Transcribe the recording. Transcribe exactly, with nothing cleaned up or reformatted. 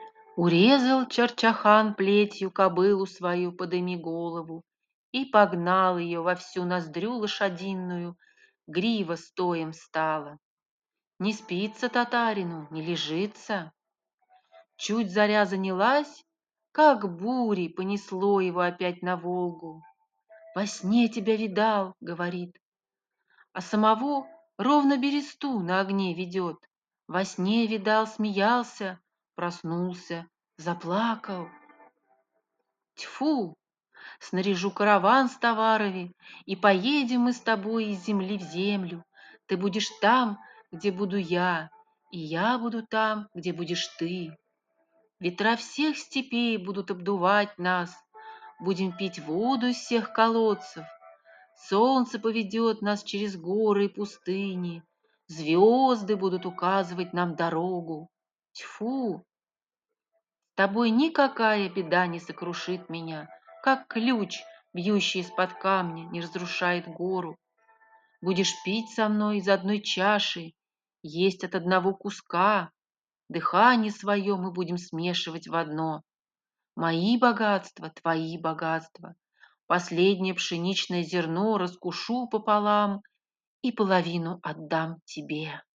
Урезал Чарчахан плетью кобылу свою, подыми голову, и погнал ее во всю ноздрю лошадиную, грива стоем стала. Не спится татарину, не лежится. Чуть заря занялась, как бурей понесло его опять на Волгу. «Во сне тебя видал», — говорит, а самого ровно бересту на огне ведет. Во сне видал, смеялся, проснулся, заплакал. Тьфу! Снаряжу караван с товарами, и поедем мы с тобой из земли в землю. Ты будешь там, где буду я, и я буду там, где будешь ты. Ветра всех степей будут обдувать нас, будем пить воду из всех колодцев. Солнце поведет нас через горы и пустыни, звезды будут указывать нам дорогу. Тьфу! С тобой никакая беда не сокрушит меня, как ключ, бьющий из-под камня, не разрушает гору. Будешь пить со мной из одной чаши, есть от одного куска, дыхание свое мы будем смешивать в одно. Мои богатства, твои богатства, последнее пшеничное зерно раскушу пополам и половину отдам тебе.